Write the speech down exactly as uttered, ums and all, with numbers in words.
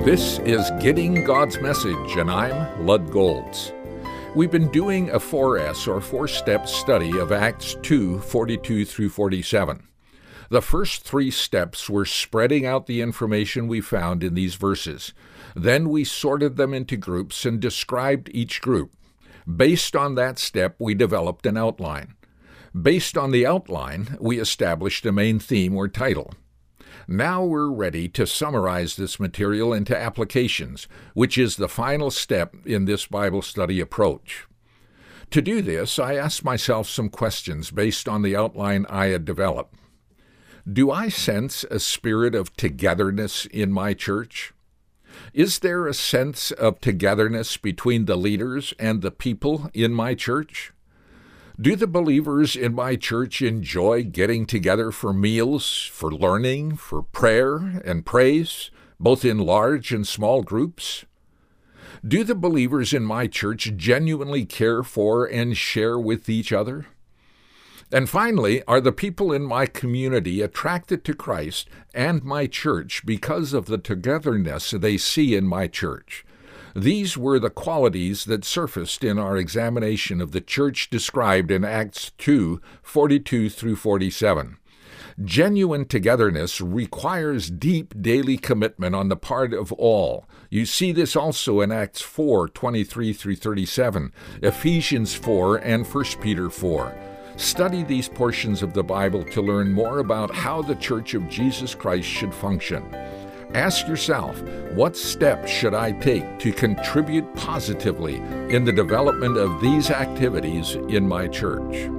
This is Getting God's Message, and I'm Lud Golds. We've been doing a four S or four-step study of Acts two, forty-two through forty-seven. The first three steps were spreading out the information we found in these verses. Then we sorted them into groups and described each group. Based on that step, we developed an outline. Based on the outline, we established a main theme or title. Now we're ready to summarize this material into applications, which is the final step in this Bible study approach. To do this, I asked myself some questions based on the outline I had developed. Do I sense a spirit of togetherness in my church? Is there a sense of togetherness between the leaders and the people in my church? Do the believers in my church enjoy getting together for meals, for learning, for prayer and praise, both in large and small groups? Do the believers in my church genuinely care for and share with each other? And finally, are the people in my community attracted to Christ and my church because of the togetherness they see in my church? These were the qualities that surfaced in our examination of the church described in Acts two, forty-two through forty-seven. Genuine togetherness requires deep daily commitment on the part of all. You see this also in Acts four, twenty-three through thirty-seven, Ephesians four, and First Peter four. Study these portions of the Bible to learn more about how the Church of Jesus Christ should function. Ask yourself, what steps should I take to contribute positively in the development of these activities in my church?